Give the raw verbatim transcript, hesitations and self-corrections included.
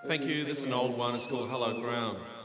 Thank you. This is an old one. It's called Hallowed Ground.